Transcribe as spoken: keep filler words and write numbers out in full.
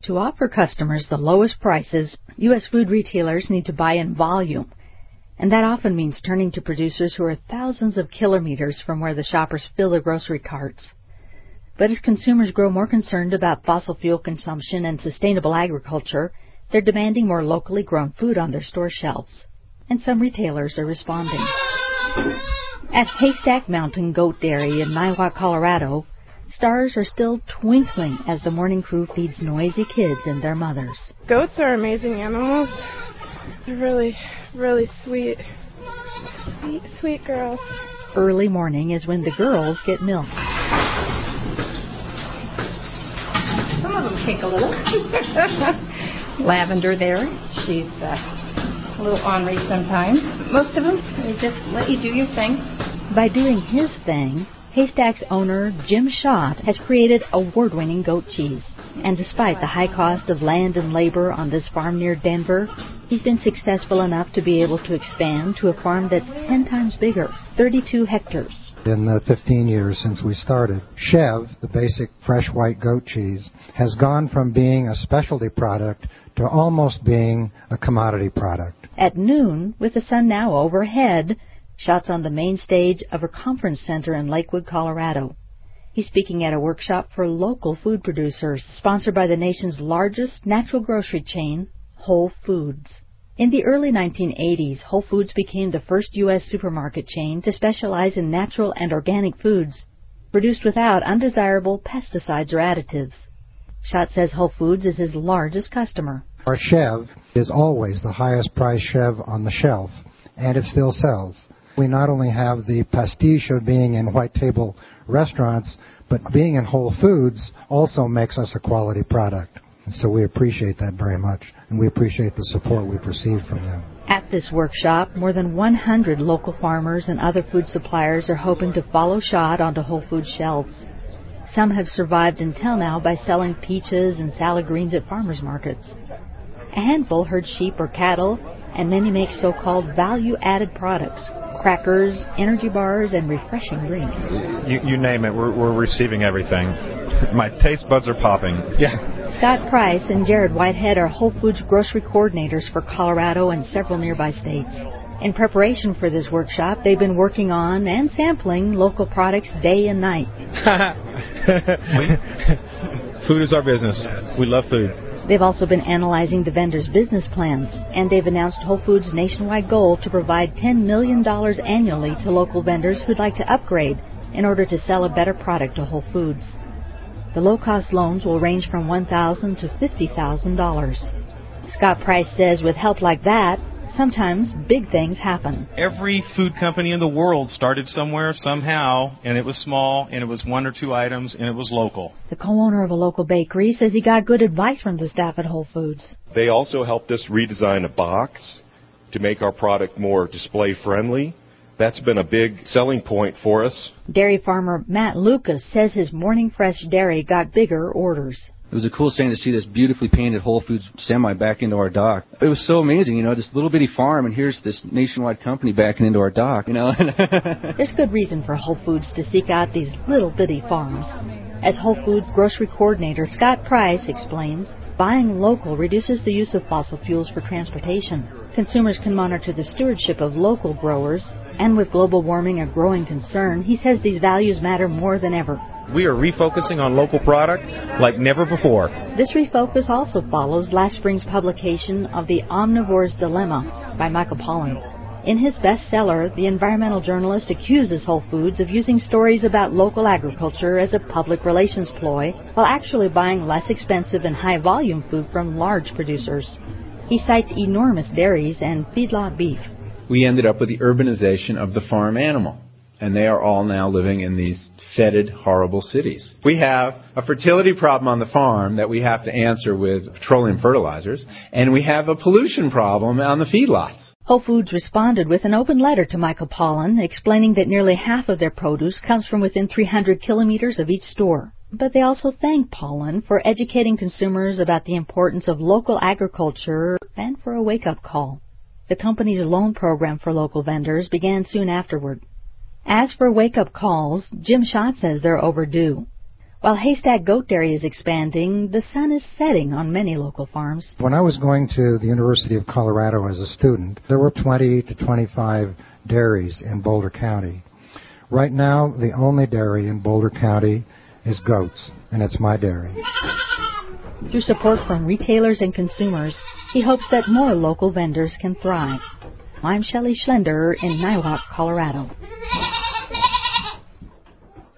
To offer customers the lowest prices, U S food retailers need to buy in volume, and that often means turning to producers who are thousands of kilometers from where the shoppers fill their grocery carts. But as consumers grow more concerned about fossil fuel consumption and sustainable agriculture, they're demanding more locally grown food on their store shelves. And some retailers are responding. At Haystack Mountain Goat Dairy in Niwot, Colorado, stars are still twinkling as the morning crew feeds noisy kids and their mothers. Goats are amazing animals. They're really, really sweet. Sweet, sweet girls. Early morning is when the girls get milk. Some of them kick a little. Lavender there, she's uh, a little ornery sometimes. Most of them, they just let you do your thing. By doing his thing, Haystack's owner, Jim Schott, has created award-winning goat cheese. And despite the high cost of land and labor on this farm near Denver, he's been successful enough to be able to expand to a farm that's ten times bigger, thirty-two hectares. In the fifteen years since we started, Chev, the basic fresh white goat cheese, has gone from being a specialty product to almost being a commodity product. At noon, with the sun now overhead, Schott's on the main stage of a conference center in Lakewood, Colorado. He's speaking at a workshop for local food producers, sponsored by the nation's largest natural grocery chain, Whole Foods. In the early nineteen eighties, Whole Foods became the first U S supermarket chain to specialize in natural and organic foods, produced without undesirable pesticides or additives. Schott says Whole Foods is his largest customer. Our Chev is always the highest priced Chev on the shelf, and it still sells. We not only have the pastiche of being in white table restaurants, but being in Whole Foods also makes us a quality product. So we appreciate that very much, and we appreciate the support we've received from them. At this workshop, more than one hundred local farmers and other food suppliers are hoping to follow Schott onto Whole Foods shelves. Some have survived until now by selling peaches and salad greens at farmers markets. A handful herd sheep or cattle, and many make so-called value-added products, crackers, energy bars, and refreshing drinks. You, you name it, we're, we're receiving everything. My taste buds are popping. Yeah. Scott Price and Jared Whitehead are Whole Foods grocery coordinators for Colorado and several nearby states. In preparation for this workshop, they've been working on and sampling local products day and night. Food is our business. We love food. They've also been analyzing the vendors' business plans, and they've announced Whole Foods' nationwide goal to provide ten million dollars annually to local vendors who'd like to upgrade in order to sell a better product to Whole Foods. The low-cost loans will range from one thousand dollars to fifty thousand dollars. Scott Price says with help like that, sometimes big things happen. Every food company in the world started somewhere, somehow, and it was small, and it was one or two items, and it was local. The co-owner of a local bakery says he got good advice from the staff at Whole Foods. They also helped us redesign a box to make our product more display-friendly. That's been a big selling point for us. Dairy farmer Matt Lucas says his Morning Fresh dairy got bigger orders. It was a cool thing to see this beautifully painted Whole Foods semi back into our dock. It was so amazing, you know, this little bitty farm, and here's this nationwide company backing into our dock, you know. There's good reason for Whole Foods to seek out these little bitty farms. As Whole Foods grocery coordinator Scott Price explains, buying local reduces the use of fossil fuels for transportation. Consumers can monitor the stewardship of local growers, and with global warming a growing concern, he says these values matter more than ever. We are refocusing on local product like never before. This refocus also follows last spring's publication of The Omnivore's Dilemma by Michael Pollan. In his bestseller, the environmental journalist accuses Whole Foods of using stories about local agriculture as a public relations ploy, while actually buying less expensive and high-volume food from large producers. He cites enormous dairies and feedlot beef. We ended up with the urbanization of the farm animal, and they are all now living in these fetid, horrible cities. We have a fertility problem on the farm that we have to answer with petroleum fertilizers, and we have a pollution problem on the feedlots. Whole Foods responded with an open letter to Michael Pollan, explaining that nearly half of their produce comes from within three hundred kilometers of each store. But they also thanked Pollan for educating consumers about the importance of local agriculture and for a wake-up call. The company's loan program for local vendors began soon afterward. As for wake-up calls, Jim Schott says they're overdue. While Haystack Goat Dairy is expanding, the sun is setting on many local farms. When I was going to the University of Colorado as a student, there were twenty to twenty-five dairies in Boulder County. Right now, the only dairy in Boulder County is goats, and it's my dairy. Through support from retailers and consumers, he hopes that more local vendors can thrive. I'm Shelley Schlender in Niwot, Colorado.